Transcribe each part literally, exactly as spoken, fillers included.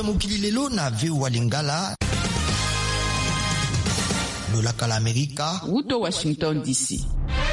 ya mokili lelo na V O A Lingala. Lolaka la Amerika. Wuto Washington D C.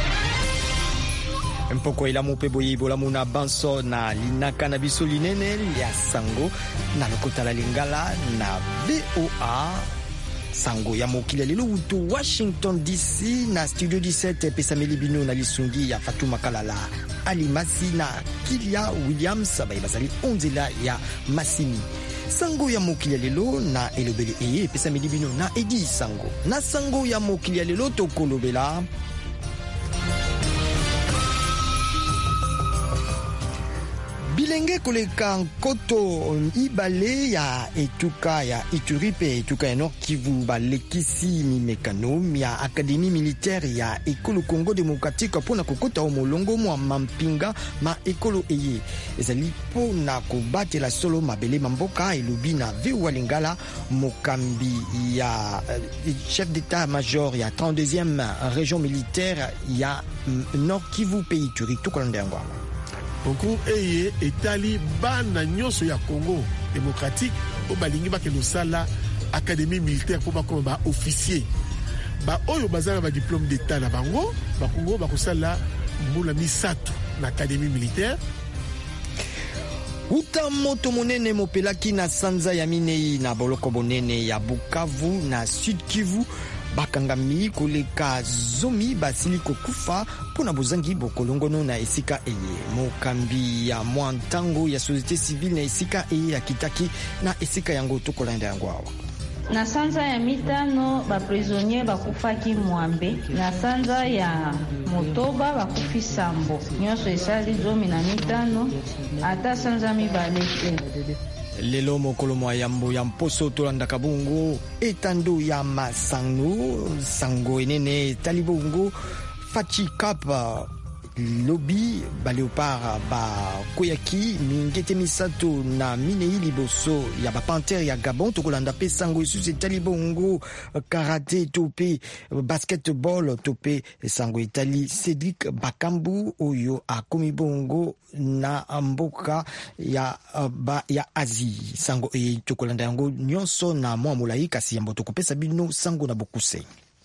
Mpoko ila mupe boye ibola muna banso na linaka na biso linene ya sango na lokota la Lingala na V O A sango ya mokili lelo wuto Washington D C na studio dix-sept pesa melibino na lisungi ya Fatuma Kalala Alimasi na Kilia Williams bayi basali onzela ya Masini. Sango ya mokili lelo na elobele eye pesa melibino na Edi Sango. Na sango ya mokili lelo tokolobela bilenge koleka nkoto ibale ya etuka ya Ituri pe etuka ya Nord Kivu balekisi mimekano ya Akademi Militaire ya Ekolo Congo Démocratique pona kokota omolongo mwa mampinga ma ekolo eye ezali pona kobatela solo mabele mamboka elobi na V O A Lingala mokambi ya chef d'état-major ya trente-deuxième région militaire ya Nord Kivu pe Ituri tukolanda yango. Congo eye etali bana nyonso ya Congo démocratique o balingi bakelo sala Académie militaire pour bakoma ba officier ba oyo bazala ba diplôme d'état na bango ba Congo bakosala mbula misato na Académie militaire. Uta moto monene mopelaki na sanza ya minei na boloko bonene ya Bukavu na Sud Kivu bakangami koleka zomi basili kokufa pona bozangi bokolongono na esika eye mokambi ya mwantango ya société civile na esika eye ya kitaki na esika yango tokolanda yango awa. Na sanza ya mitano ba prisonnier bakufaki mwambe na sanza ya motoba bakufi sambo nyonso esali zomi na mitano ata sanza mibale te. Lelo mokolo mwa yambo ya mposo tolanda kabungu etando ya masango sango enene talibongo fachi kapa lobi ba leopard ba koyaki mingete misato na minei liboso ya ba panthère ya Gabon tokolanda pe sango isu talibongo karate tope basketball tope sango itali Cédric Bakambu oyo akomi bongo na mboka ya ba ya Asie sango e tokolanda yango nyonso na mwa molai kasi yambo tokopesa bino sango na bokuse.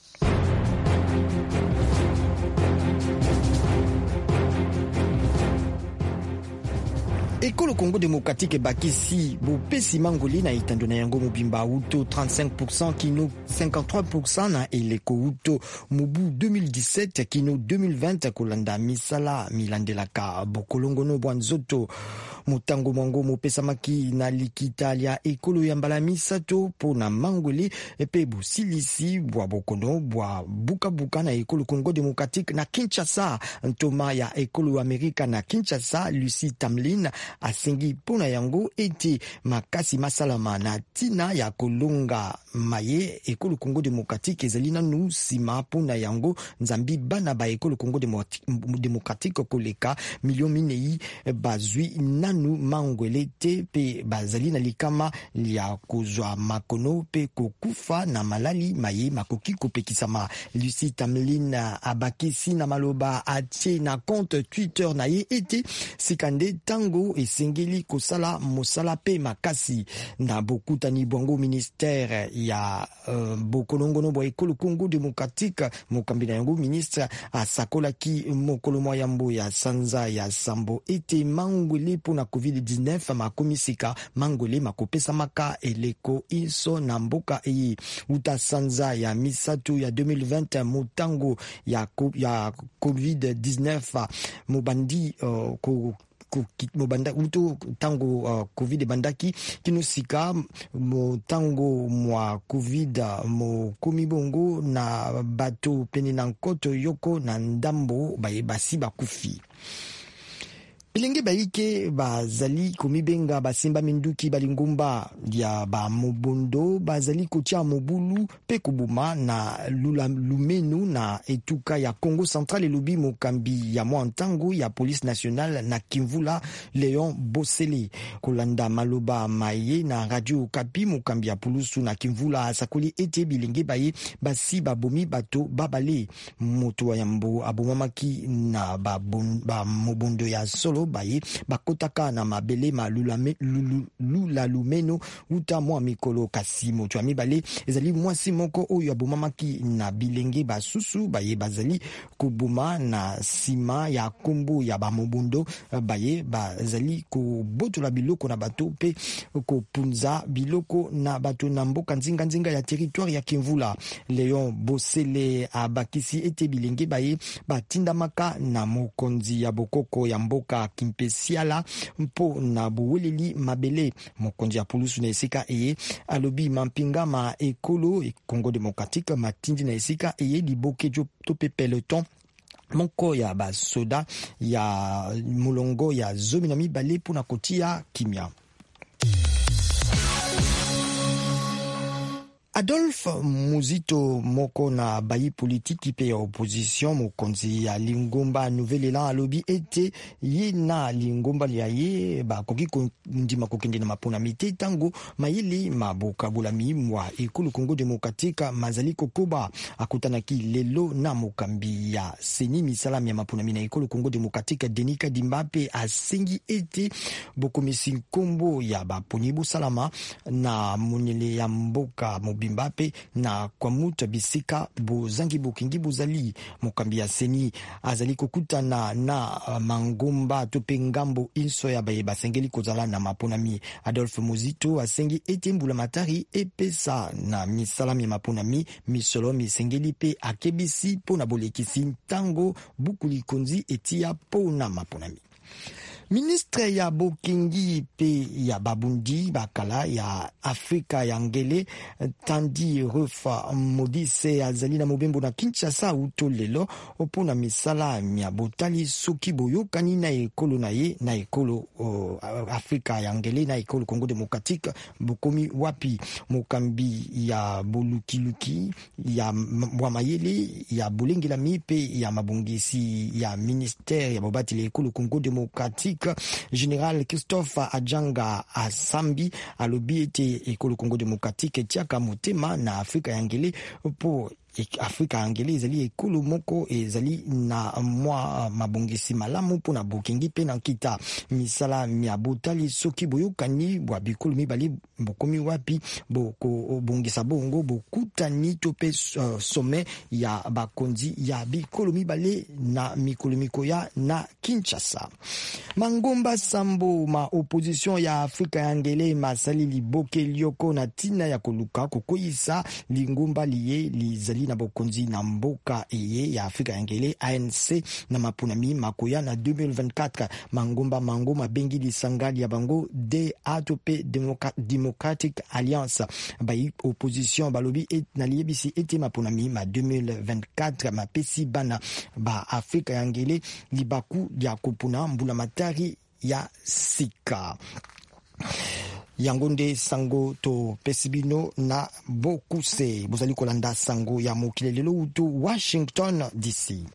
Ekolo Congo Démocratique bakisi bopesi mangoli na itando na yango mobimba uto trente-cinq pour cent kino cinquante-trois pour cent na eleko uto mubu deux mille dix-sept kino deux mille vingt kolanda misala milandelaka bokolongono bwanzoto mutango mwango mopesa maki na likita lia ekolo ya mbala misato pona mangoli epe busilisi bwa bokono bwa buka buka na ekolo Congo Démocratique na Kinshasa ntoma ya ekolo Amerika na Kinshasa Lucie Tamlin asengi pona yango ete makasi masalama na tina ya kolonga maye ekolo Congo Démocratique ezali nanu sima pona yango nzambi bana ba ekolo Congo Démocratique koleka million minei bazwi nanu mangwele te pe bazali na likama lia kozwa makono pe kokufa na malali maye makoki kopekisama. Lucie Tamlin abakisi na maloba atie na compte Twitter na ye ete sikande tango esengeli kosala mosala pe makasi na bokutani bwango ministère ya uh, bokolongono bwa ekolo Congo Démocratique mokambi na yango ministre asakolaki mokolo mwa yambo ya sanza ya sambo ete mangwele pona covid dix-neuf makomisika mangwele makopesa maka eleko iso na mboka eye uta sanza ya misato ya deux mille vingt motango ya, ya covid dix-neuf mobandi uh, ko mobanda uto tango uh, covid bandaki kinosika mo tango mwa covid mo komibongo na bato pene na nkoto yoko na ndambo baye basi bakufi. Bilenge baike bazali komibenga basimba minduki balingumba ya ba mobondo bazali kotia mobulu pe kubuma na lula lumenu na etuka ya Congo Central elobi mokambi ya mwantango ya police nationale na Kimvula Leon Bosele kolanda maloba maye na radio Okapi mokambi ya pulusu na Kimvula asakoli ete bilenge baye basi babomi bato babale moto wa yambo abomamaki na ba, bon, ba mobondo ya solo nyonso baye bakotaka na mabele malulame lula lumeno uta mwa mikolo kasi moto ya mibale ezali mwasi moko oyo abomamaki na bilenge basusu baye bazali koboma na sima ya kombo ya bamobundo baye bazali kobotola biloko na bato pe kopunza biloko na bato na mboka nzinga nzinga ya territoire ya Kimvula. Leon Bosele abakisi ete bilenge baye batindamaka na mokonzi ya bokoko ya mboka Kimpesiala mpo na buweleli mabele. Mokonzi ya pulusu na esika eye alobi mampinga ma ekolo Congo Démocratique matindi na esika eye liboke jo tope peloton moko ya basoda ya mulongo ya zomi na mibale pona kotia kimia. Adolphe Muzito moko na bayi politiki pe ya opposition mokonzi ya Lingomba Nouvelle Élan alobi ete ye na Lingomba ya ye ba koki ndima kokende na mapona mite tango mayili maboka bulami mwa ekolo Congo Démocratique mazali kokoba akutanaki lelo na mokambi ya seni misalami ya mapona mina ekolo Congo Démocratique Denika Dimbape asengi ete bokomisi nkombo ya baponibu salama na monele ya mboka Mbape na kwa muta bisika bozangi bokingi bozali mokambi ya seni azali kokutana na uh, mangomba tope ngambo inso ya baye basengeli kozala na maponami. Adolphe Muzito asengi ete mbula matari epesa na misalami ya maponami misolo misengeli pe akebisi pona bolekisi ntango bukuli konzi etia pona maponami. Ministre ya Bokingi pe ya Babundi bakala ya Afrika ya ngele Tandi Refa Modise azali na mobembo na Kinshasa uto lelo opona misala ya botali soki boyokani na ekolo na ye na ekolo uh, Afrika ya ngele na ekolo Congo Démocratique bokomi wapi. Mokambi ya bolukiluki ya Bwamayele ya Bolengela mipe ya mabungisi ya ministère ya bobati le ekolo Congo Démocratique Général Christophe Adjanga Asambi alobi ete ekolo Congo Démocratique tiaka motema na Afrika ya ngele po Afrika angele ezali ekolo moko ezali na mwa mabongisi malamu pona bokingi pe na kita misala mia botali soki boyokani bwa bikolo mibali bokomi wapi boko bongisa bongo bokutani tope uh, sommet ya bakonzi ya bikolo mibale na mikolo mikoya na Kinshasa. Mangomba Sambo ma opposition ya Afrika ya ngele masali liboke lioko na tina ya koluka kokoyisa lingomba liye lizali na bokonzi na mboka eye ya Afrika ya ngele A N C na mapunami makoya na deux mille vingt-quatre. Mangomba mango mabengi lisangali ya bango de A T P Democratic Alliance bayi opposition balobi et na liebisi ete mapunami ma deux mille vingt-quatre ma pesi bana ba Afrika ya ngele libaku ya kopuna mbula matari ya sika. Yangonde sango to pesibino na bokuse bozali kolanda sango ya mokile lelo utu Washington D C.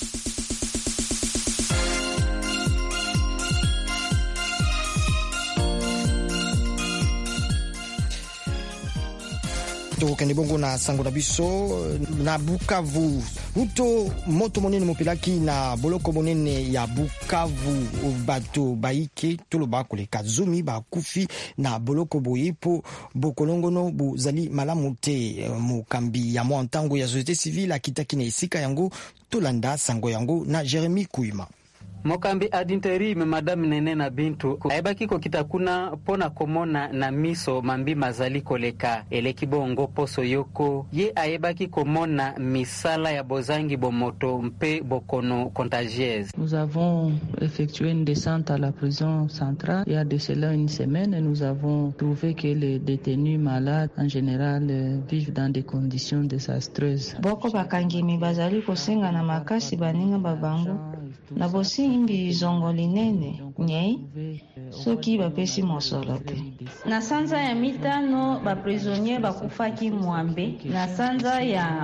Tokende bongo na sango na biso na Bukavu uto moto monene mopelaki na boloko monene ya Bukavu bato baike toloba koleka zumi bakufi na boloko boyepo bokolongono bozali malamu te. Mokambi ya mwa ntango ya société civile akitaki na esika yango tolanda sango yango na Jeremy Kuima. Mokambi adinterim Madame Nene na Bintu aibaki ko kitakuna pona komona na miso mambi mazali koleka eleki bongo poso yoko ye aibaki komona misala ya bozangi bomoto mpe bokono contagieuse. Nous avons effectué une descente à la prison centrale il y a de cela une semaine et nous avons trouvé que les détenus malades en général euh, vivent dans des conditions désastreuses. Boko bakangimi bazali kosenga na makasi baninga babango na bosi imbi zongo linene nyei soki bapesi mosolo te. Na sanza ya mitano ba prisonnier bakufaki mwambe na sanza ya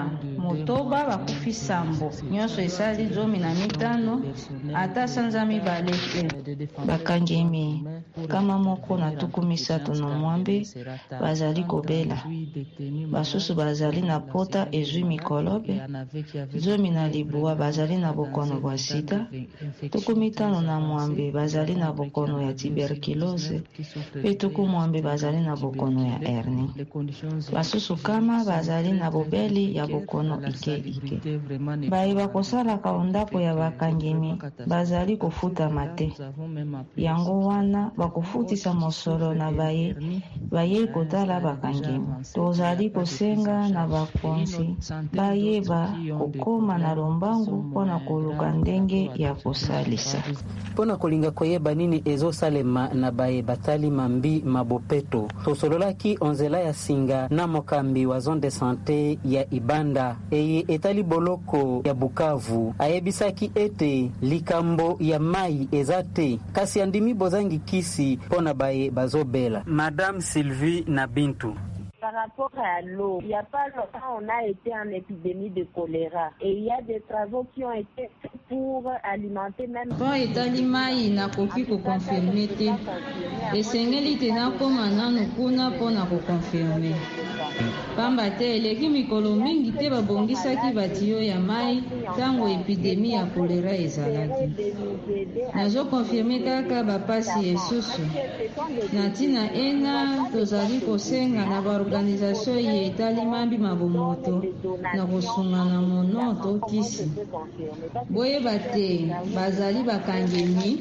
motoba bakufi sambo nyonso esali zomi na mitano ata sanza mibale te. Bakangemi kama moko na tuku misato na mwambe bazali kobela, basusu bazali na pota ezwi mikolobe, zomi na libwa bazali na bokono bwa sida, tuku mitano na mwambe bazali na bokono ya tuberculose, pe tuku mwambe bazali na bokono ya hernie. Basusu kama bazali na bobeli ya bokono ike ike. Baye bakosalaka ondako ya bakangemi bazali kofuta mate, yango wana bakofutisa mosolo na baye baye kotala bakangemi. Tozali kosenga na bakonzi bayeba kokoma na lombangu mpona koluka ndenge ya kosalisa. Mpona kolinga koyeba nini ezosalema na baye batali mambi mabopeto, tosololaki onzela ya singa na mokambi wa zone de santé ya Ibanda eye etali boloko ya Bukavu. Ayebisaki ete likambo ya mai ezate kasi andimi bozangi kisi pona baye bazobela. Madame Sylvie na Bintu: par rapport à l'eau, il n'y a pas longtemps, on a été en épidémie de choléra. Et il y a des travaux qui ont été faits pour alimenter même... Bon, etali mai na koki ko confirmer te. Esengeli te na koma nanu kuna pona ko confirmer. Pamba te eleki mikolo mingi te babongisaki batiyo ya mai tango epidémie ya choléra ezalaki. Nazo confirmer kaka bapasi esusu. Na tina ena tozali kosenga na ba organisation ye etali mambi mabomoto na kosunga na monoto kisi. Boye bate bazali bakangemi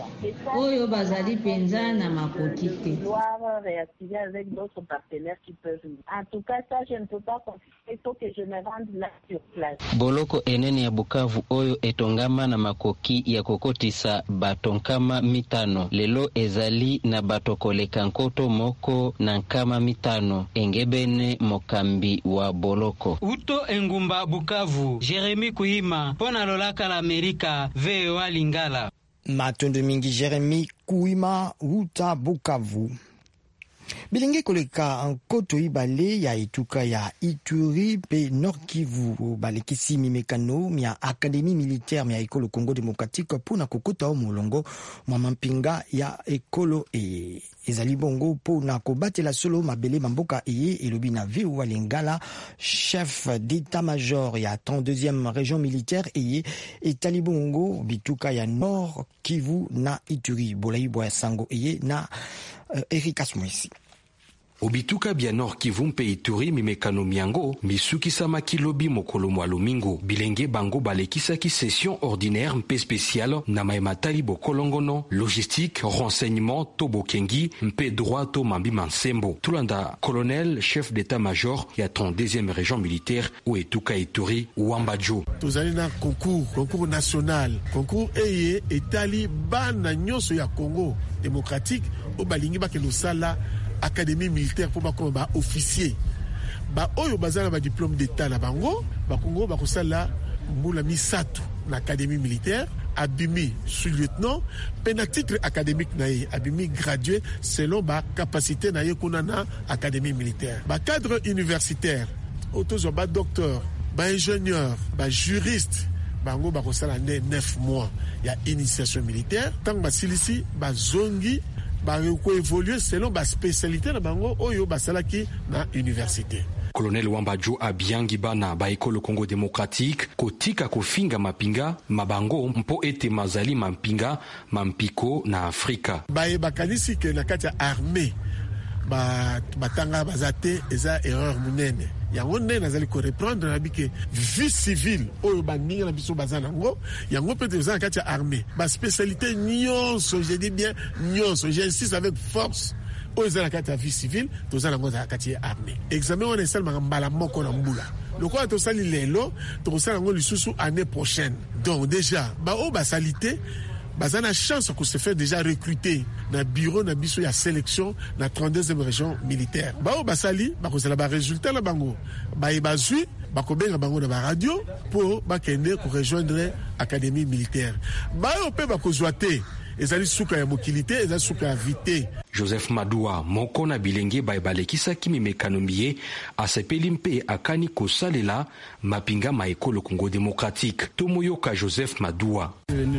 oyo bazali penza na makoki te. Réactiver avec d'autres partenaires qui peuvent. En tout cas, ça, je ne peux pas confirmer. Il faut que je me rende là sur place. Boloko enene ya Bukavu oyo etongama na makoki ya kokotisa batonkama mitano. Lelo ezali na batokoleka nkoto moko na nkama mitano. Engebene mokambi wa Boloko. Uto Engumba Bukavu, Jeremy Kuhima, pona lolaka la Amerika, V O A Lingala. Matondo mingi Jeremy Kuhima, Uta Bukavu. Bilenge koleka nkoto ibale ya ituka ya Ituri pe Nord Kivu balekisi mimekano mia Akademi Militaire mia Ekolo Congo Démocratique pona kokota o molongo mwa mampinga ya ekolo e ezali bongo pona kobatela solo mabele mamboka eye elobi na V O A Lingala, chef d'état-major ya trente-deuxième région militaire eye etali bongo bituka ya Nord Kivu na Ituri. Bolaibwa ya sango eye na uh, Erika Smwisi. Obituka bia Nord Kivu mpe Ituri mimekano miango misukisa makilobi mokolo mwa lomingo. Bilenge bango balekisa ki session ordinaire mpe spéciale na maematali bokolongono, logistique, renseignement, to bokengi mpe droit to mambi mansembo. Tulanda colonel chef d'état-major ya trente-deuxième région militaire ou etuka Ituri Wambajo. Tozali na concours, concours national, concours eye etali bana nyonso ya Congo démocratique o balingi bakelo sala Académie militaire pour ba ba officier ba oyo bazana ba diplôme d'état na bango ba Congo ba kosala mbula misato na académie militaire abimi sous-lieutenant pena titre académique na ye abimi gradué selon ba capacité na ye kuna na académie militaire ba cadre universitaire autozo ba docteur ba ingénieur ba juriste bango ba kosala neuf mois ya initiation militaire tant ba silisi ba zongi ba ko évoluer selon ba spécialité na bango oyo basalaki na université. Colonel Wambajo abiangi bana ba Ekolo Congo Démocratique kotika kofinga mapinga mabango mpo ete mazali mampinga mampiko na Afrika. Ba bakanisi ke na kati ya armée ba batanga bazate eza erreur munene. Yango nene nazali ko reprendre na bike vie civile oyo baninga na biso bazana ngo yango peut être kati ya armée ba spécialité nyonso, je dis bien nyonso, j'insiste avec force oyo za kati ya vie civile tozana ngo za kati ya armée. Examen on est seulement mbala moko na mbula lokola tosali lelo tokosala ngo lisusu année prochaine. Donc déjà ba o ba salité bazana chance que se fait déjà recruter na bureau na biso ya sélection na trente-deuxième région militaire. Ba o basali ba kozala ba résultat la bango ba ebazui ba kobenga bango na ba radio pour ba kende ko rejoindre académie militaire. Ba o pe ba kozwate ezali suka ya mokilité ezali suka ya vité. Joseph Madua moko na bilenge baebalekisaki mimekano mie asepeli mpe akani kosalela mapinga ma ekolo Congo démocratique. Tomoyoka Joseph Madua.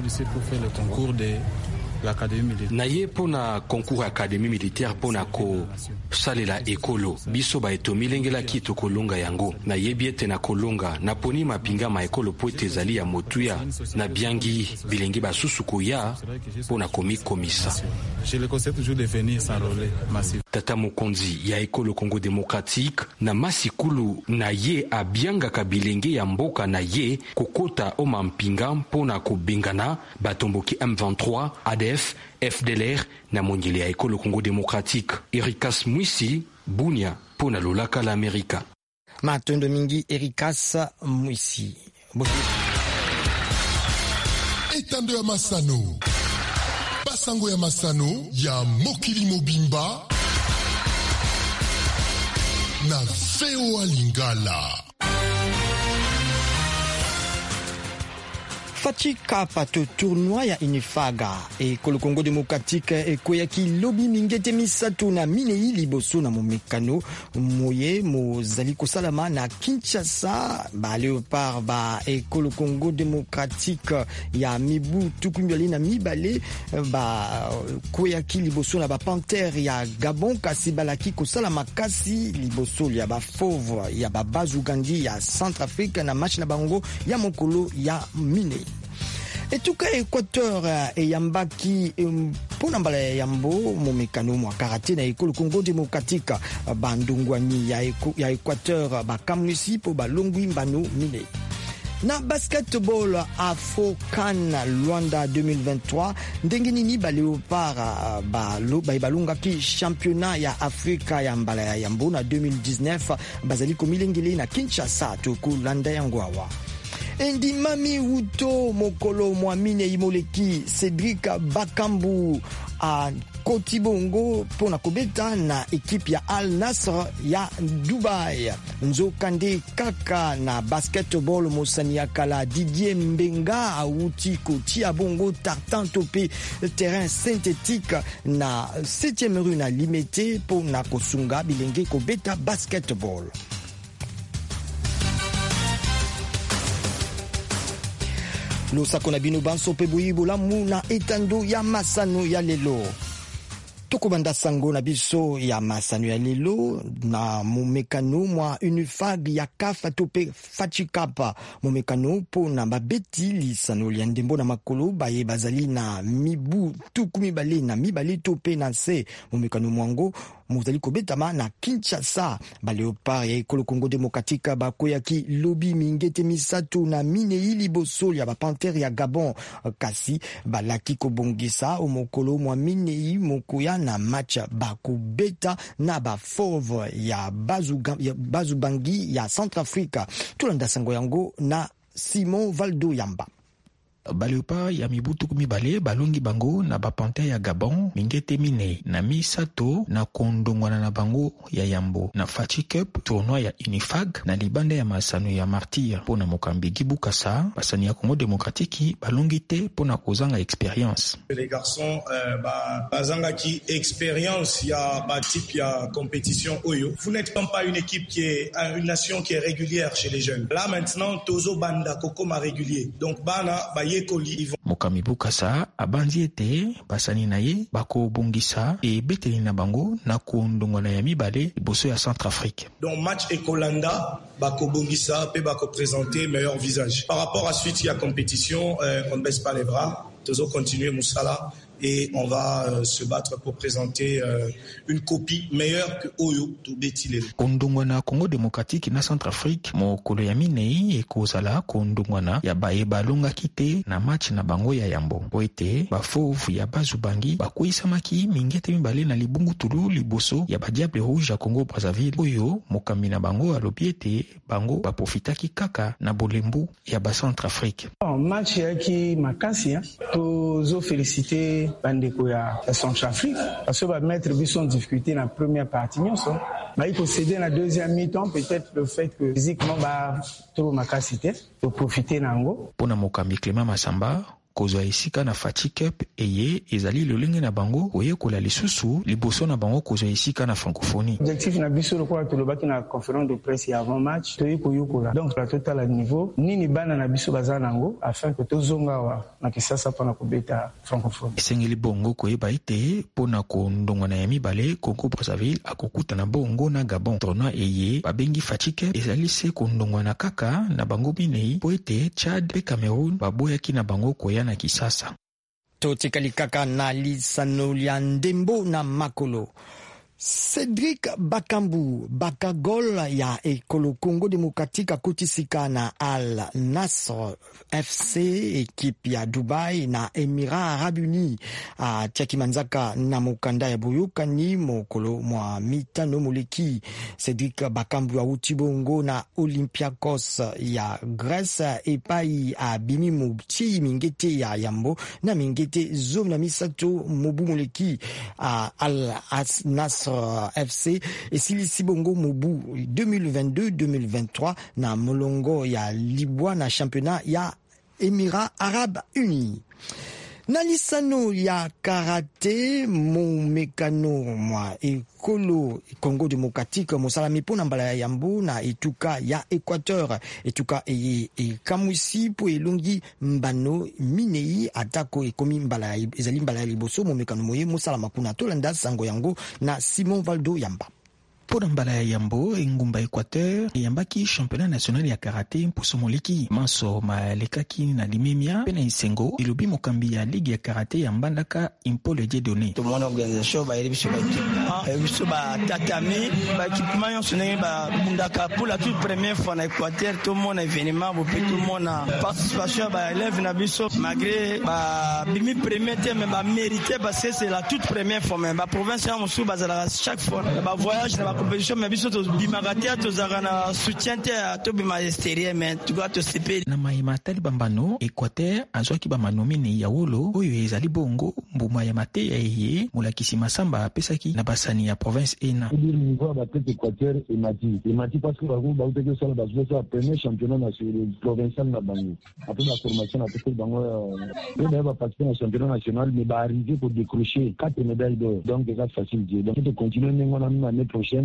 Na ye pona concours académie militaire pona ko salela ekolo biso ba etomilengela kito kolonga yango na yebiete na kolonga na poni mapinga ma ekolo poete zali ya motuya na biangi bilenge basusu koya pona komi komisa. Je le conseille toujours de venir s'enrôler massivement. Tata Mokonzi ya ekolo Congo démocratique na masikulu na ye abianga kabilenge ya mboka na ye kokota o mampinga pona kobengana batomboki M vingt-trois A D F F D L R na mongeli ya ekolo Congo démocratique. Erikas Mwisi Bunia pona lolaka la Amerika. Matondo mingi Erikas Mwisi. Etando ya Masano. Basango ya Masano ya Mokili Mobimba na V O A Lingala. Fachi Kapa to tournoi ya Inifaga e kolo Congo démocratique e koyaki lobi mingete misatu na minei liboso na momekano moye mozali kosalama na Kinshasa ba Léopard ba e kolo Congo démocratique ya mibu tukumbali na mibale ba koyaki liboso na ba Panther ya Gabon kasi balaki kosalama kasi liboso ya ba Fauve ya ba Bazugandi ya Centrafrique na match na bango ya mokolo ya minei. Etuka Équateur e yambaki pona mbala yambo momekano mwa karate na ekolo Congo démocratique bandungwani ya ya Équateur bakamwisi po balongwi mbano mine. Na basketball Afro-Can Luanda deux mille vingt-trois ndenge nini ba Léopard ba balunga ki championnat ya Afrika ya mbala ya yambo na deux mille dix-neuf bazali komilengele na Kinshasa to kulanda yangwawa. Endi Mami Wuto mokolo mwamine imoleki Cédric Bakambu a Kotibongo pona kobeta na ekipe ya Al Nassr ya Dubai. Nzokande kaka na basketball mosani ya kala Didier Mbenga auti kotia bongo tartan topé terrain synthétique na septième rue na Limete pona kosunga bilenge kobeta basketball. Losako na bino banso pe boyibo lamu na etando ya Masano ya lelo. Tokobanda sango na biso ya Masano ya lelo na momekano mwa Unifag ya kafa tope Fachi Kapa momekano po na babeti lisano lia ndembo na makolo baye bazali na mibu tukumi bale na mibale tope na se momekano mwango mozali kobetama na Kinshasa ba Léopard ya ekolo Congo démocratique bakoyaki lobi mingete misatu na minei liboso ya ba Panther ya Gabon kasi balaki kobongisa omokolo mwa minei mokoya na match bakobeta na ba Fauve ya Bazubangi ya Centrafrique. Tulanda sango yango na Simon Valdo Yamba. Ba Léopard ya mibutu kumibale balongi bango na ba Panther ya Gabon mingete mine na misato na kondongwana na bango ya yambo na Fachi Cup tournoi ya Unifag na libanda ya Masano ya Martyr pona mokambi Gibukasa basani ya Congo démocratique balongi te pona kozanga expérience. Les garçons euh, ba bazanga ki expérience ya ba type ya compétition oyo. Vous n'êtes pas une équipe qui est une nation qui est régulière chez les jeunes. Là maintenant tozo banda kokoma régulier. Donc bana ba Mokami Bukasa abandi ete basani na ye bako bongisa e beteli na bango na kondongwana ya mibale liboso ya Centrafrique. Donc match Ekolanda bako bongisa pe bako présenter meilleur visage. Par rapport à suite il y a compétition, euh, on ne baisse pas les bras, toujours continuer Moussala et on va euh, se battre pour présenter euh, une copie meilleure que Oyo to Betilele. Kondongwana Congo démocratique na Centrafrique mokolo ya minei ekozala kondongwana ya baye balonga kite na match na bango ya yambo. Oete ba Fauve ya Bazubangi bakoisamaki mingete mibale na libungu tulu liboso ya ba Diable Rouge ya Congo Brazzaville. Oyo mokambi na bango alobi ete bango baprofitaki kaka na bolembu ya ba Centrafrique. Match yaki makasi tozo féliciter bandeko ya Centrafrique parce que va mettre biso en difficulté dans la première partie nyonso ba il faut céder la deuxième mi-temps, peut-être le fait que physiquement ba trop makasité pour profiter nango. Pona mokambi Clément Massamba kozwa esika na Fati Cup eye ezali lolenge na bango koyekola lisusu liboso na bango kozwa esika na francophonie. Objectif na biso lokola tolobaki na conférence de presse avant match toyi koyokola donc la total à niveau nini bana na biso baza nango afin que tozonga wa na kisasa pona kobeta francophonie. Esengeli bongo koyeba ite pona kondongwana ya mibale Congo Brazzaville akokuta na bongo na Gabon. Tournoi eye babengi Fati Cup ezali se kondongwana kaka na bango binei po ete Chad pe Cameroun baboyaki na bango koya na kisasa. Totikali kaka na lisano lya ndembo na makolo. Cédric Bakambu Bakagol ya ekolo Congo Démocratique akotisika na Al Nassr F C ekipe ya Dubai na Émirats Arabes Unis a Tchakimanzaka na mokanda ya boyokani mokolo mwa mitano moleki. Cédric Bakambu auti bongo na Olympiakos ya Grèce epai a bimi mobti mingete ya yambo na mingete zom na misato mobu moleki a Al Nassr F C et silisi bongo mobu deux mille vingt-deux deux mille vingt-trois na molongo ya libwa na championnat ya Émirats Arabes Unis. Na lisano ya karate mo mekano mwa ekolo Congo Démocratique mosalami pona mbala ya yambo na etuka ya Équateur etuka eye ekamwisi po elongi mbano minei atako ekomi mbala ezali mbala ya liboso mo mekano moye mosalama kuna tolanda sango yango na Simon Valdo Yamba. Pour mbala ya yambo engumba Équateur yambaki championnat national ya karaté mposo moleki manso malekaki na limemia pena isengo ilobi mokambi ya ligue ya karaté ya mbandaka Impole Dieudonné. Tout mon organisation ba yebiso ba équipement biso ba tatami ba équipement yon sonné ba bundaka pour la toute première fois na Équateur tout mon événement bo tout mon participation ba élève na biso malgré ba bimi premier thème ba mérité parce que c'est la toute première fois mais ba province ya mosu bazala chaque fois ba voyage na compétition mais biso to bimagatia to zagana soutien to bima extérieur mais tu dois te céper na maima tali bambano Équateur azwaki ba manomine ya wolo oyo ezali bongo mbuma ya mate ya eye mulakisi masamba pesaki na basani ya province ena dire niveau ba tete Équateur et mati et mati parce que ba ba uteke sala ba jouer premier championnat national provincial na bango après la formation na tete bango et ba ba participer au championnat national mais ba arriver pour décrocher quatre médailles d'or donc c'est facile donc de continuer l'année prochaine.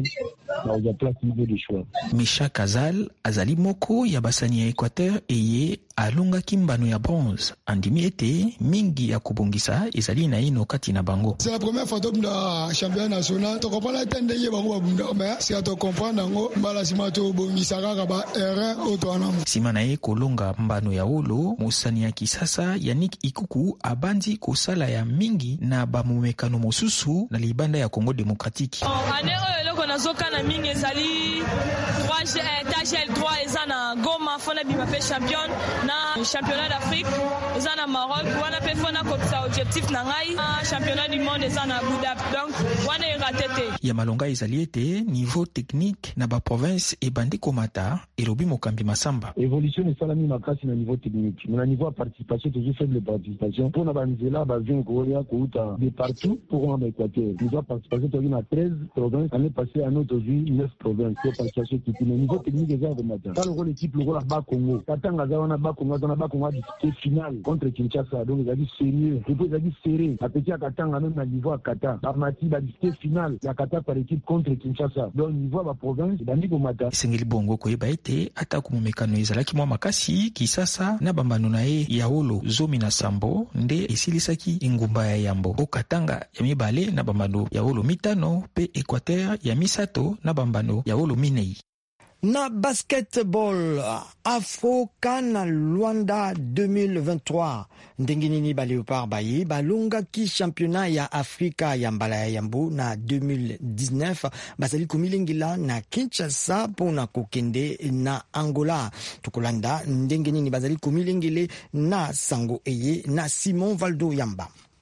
Misha Kazal azali moko ya basani ya Équateur eye alonga kimbano ya bronze andimi ete mingi ya kubongisa ezali na ino kati na bango. C'est la première fois que na championnat national to comprendre tende ye bango bunda mais c'est to comprendre ngo mbala simato bongisa kaka ba erreur otwana. Simana ye kolonga mbano ya olo musani ya kisasa Yannick Ikuku abandi kosala ya mingi na bamumekano mosusu na libanda ya Congo Démocratique. Zoka na mingi ezali trois G L trois eza na Goma fona bima pe champion na championnat d'Afrique eza na Maroc wana pe fona kopsa objectif na ngai na championnat du monde eza na Abu Dhabi donc wana iratete ya malonga ezali ete niveau technique na ba province e bandi komata elobi mokambi masamba évolution esalami makasi na niveau technique na niveau participation toujours faible participation pour na banzela ba vient koya kouta de partout pour en Équateur niveau participation to na treize provinces année passée à notre vie neuf provinces pour participation qui le niveau technique est de matin quand le rôle équipe le rôle ba Congo katanga za wana ba Congo za ba Congo disputé finale contre Kinshasa donc ils a dit sérieux il faut ils a dit serré à petit à katanga même na niveau à Kata Bamati ba disputé finale ya Kata par équipe contre Kinshasa donc niveau ba province bandi ko mata sengeli bongo ko yeba ete ata ku mekano ezalaki mwa makasi kisasa na bambano na ye ya holo zomi na sambo nde esilisaki engumba ya yambo okatanga ya mibale na bambano ya holo mitano pe Équateur ya misato na bambano ya holo minei. Na basketball Afro-Can Luanda deux mille vingt-trois ndenginini ba Léopard baye balonga ki championnat ya Afrika ya mbala ya yambo na deux mille dix-neuf basali komilengila na Kinshasa pona kokende na Angola tukolanda ndenginini basali komilengele na sango eye na Simon Valdo Yamba.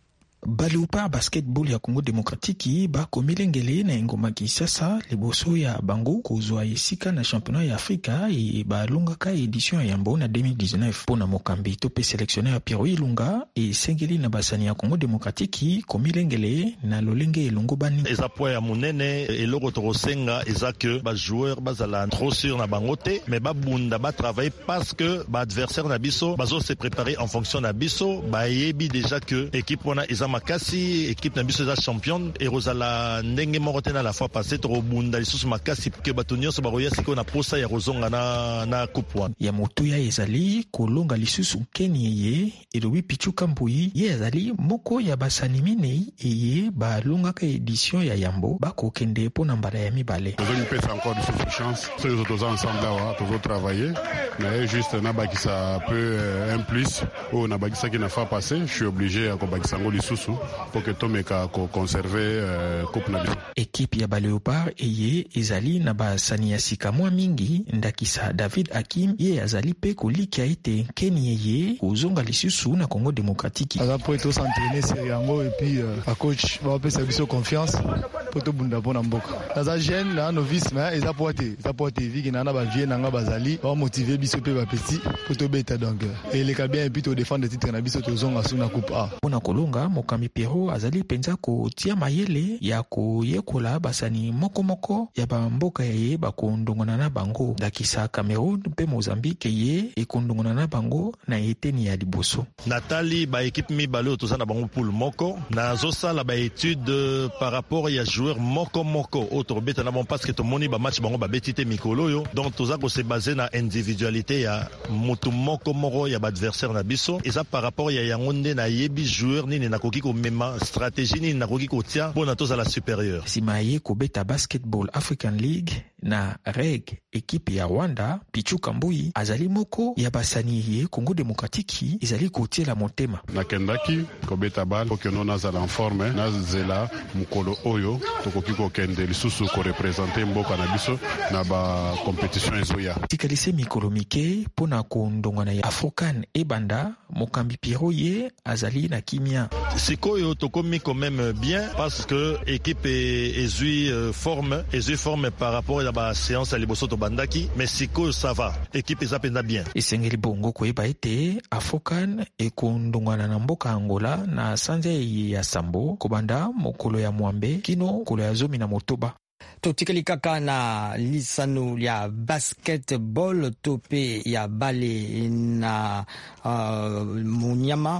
Baléopard basketball ya Congo Démocratique bako milengele na engoma Kinshasa liboso ya bango kozwa esika na championnat ya Afrika e balongaka édition ya Yambo na deux mille dix-neuf. Pona mokambi tope sélectionneur Pierrot Ilunga e sengeli na basani ya Congo Démocratique komilengele na lolenge elongo bani. Eza poa ya munene eloko tokosenga eza que ba joueur bazala trop sur na bango te mais ba bunda ba travailler parce que ba adversaire na biso bazo se préparer en fonction na biso ba yebi déjà que équipe wana eza makasi équipe na biso eza championne et rozala ndenge moko te na la fois passée to bunda lisusu makasi que batonyo so baroya siko na posa ya rozonga na na coupe one ya moto ya ezali kolonga lisusu keni ye elobi Pichu Kampuyi ye ezali moko ya basani minei eye balongaka édition ya Yambo bako kende po na mbala ya mibale. Tozoli pesa encore de chance ceux autres tous ensemble là toujours travailler mais juste na bakisa peu un plus ou na bakisa qui n'a pas passé je suis obligé à bakisa ngoli susu pour que tomeka ko conserver coupe na biso. Équipe ya Baléopard eye ezali na basani ya sika mwa mingi ndakisa David Hakim ye azali pe koliki a ete keni yeye kozonga lisusu na Congo Démocratique. Aza po eto s'entraîner sur yango et puis a coach va pe service confiance pour to bunda bona mboka. Aza jeune na novice mais eza po ete eza po ete viki na na ba vie na nga bazali va motiver biso pe ba petit pour to beta donc et les ka bien et puis to défendre titre na biso to zonga suna coupe A. Pona kolonga mokambi Pierrot azali penza ko tia mayele ya ko yekola basani moko moko ya ba mboka ye ba kondongona na bango dakisa Cameroun pe Mozambique ye e kondongona na bango na eteni ya liboso. Natali ba équipe mi balo to sana bango poule moko na zosa la ba étude par rapport ya joueur moko moko autre beta na bon parce que to moni ba match bango ba betité mikolo yo donc to za ko se basé na individualité ya moto moko moko ya ba adversaire na biso et ça par rapport ya yangonde na yebi joueur nini na koki ko mema stratégie nini na koki ko tia bona to za la supérieure. Simaye ko beta basketball African League na reg équipe ya Rwanda Pichu Kampuyi azali moko ya basani ye Congo Démocratique ezali kotie la motema na kendaki ko beta bal ko keno na zala en forme na zela mukolo oyo to koki ko kende lisusu ko représenter mboka na biso na ba compétition ezoya tikalise mikolo mike pona ko ndongana ya Afrocan ebanda mokambi Pierrot ye azali na kimia sikoyo to komi quand même bien parce que équipe ezui forme ezui forme par rapport à ba séance à liboso to bandaki mais sikoyo ça va équipe ezapenda bien esengeli bongo koyeba ete Afrocan ekondongana na mboka Angola na sanze ya Sambo kobanda mokolo ya mwambe kino mokolo ya zomi na motoba. Totikali kaka na lisano ya basketball tope ya bale na uh, Munyama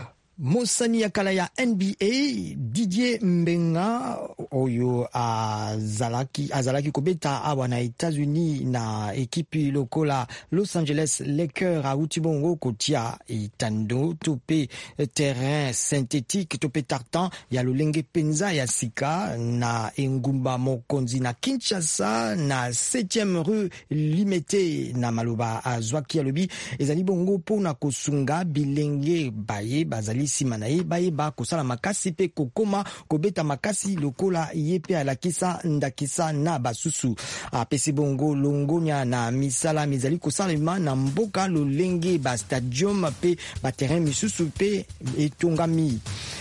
mosani ya kala ya N B A Didier Mbenga oyo azalaki azalaki kobeta awa na États-Unis na ekipi lokola Los Angeles Lakers a utibongo kotia itando tope terrain synthétique tope tartan ya lolenge penza ya sika na engumba mokonzi na Kinshasa na septième rue Limete na maloba azwaki alobi ezali bongo pona kosunga bilenge baye bazali sima na ye bayeba kosala makasi pe kokoma kobeta makasi lokola ye pe alakisa ndakisa na basusu apesi bongo longonya na misala mizali kosalema na mboka lolenge ba stadium pe ba terrain misusu pe etongami.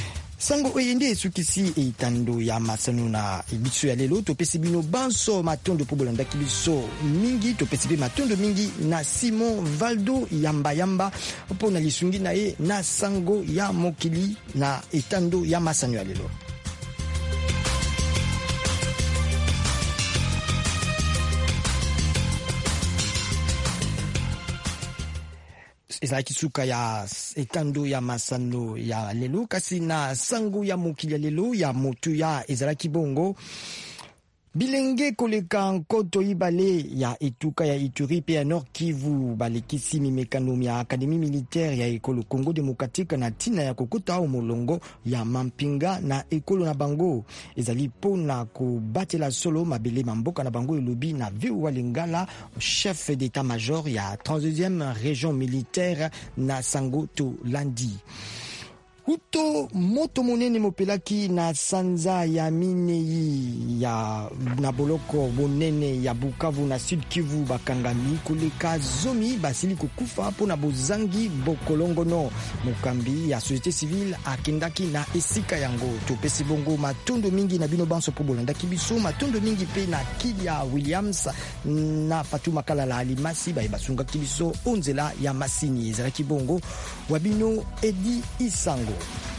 Sango oyende esukisi eitando ya masano na biso ya lelo topesi bino banso matondo po bolanda kibiso mingi topesi be matondo mingi na Simon Valdo yamba yamba po na lisungi na ye na sango ya mokili na eitando ya masano ya lelo. Ezalaki suka ya etando ya masano ya lelo kasi na sango ya mokili ya lelo ya motu ya ezalaki bongo bilenge koleka nkoto ibale ya etuka ya Ituri pe ya Nord Kivu balekisi mimekano ya Akademi Militaire ya ekolo Congo Démocratique na tina ya kokota omolongo ya mampinga na ekolo na bango ezali pona kobatela solo mabele mamboka na bango elobi na Viu Walingala chef d'état-major ya trente-deuxième région militaire na Sango to Landi. Uto moto monene mopelaki na sanza ya minei ya na boloko bonene ya Bukavu na Sud Kivu bakangami koleka zomi basili kokufa pona bozangi bokolongono. Mokambi ya société civile akendaki na esika yango. Topesi bongo matondo mingi na bino banso po bolandaki biso matondo mingi pe na Kilia Williams na Fatuma Kalala Alimasi ba basunga kibiso onzela ya masini ezalaki bongo wabino Edi Isango.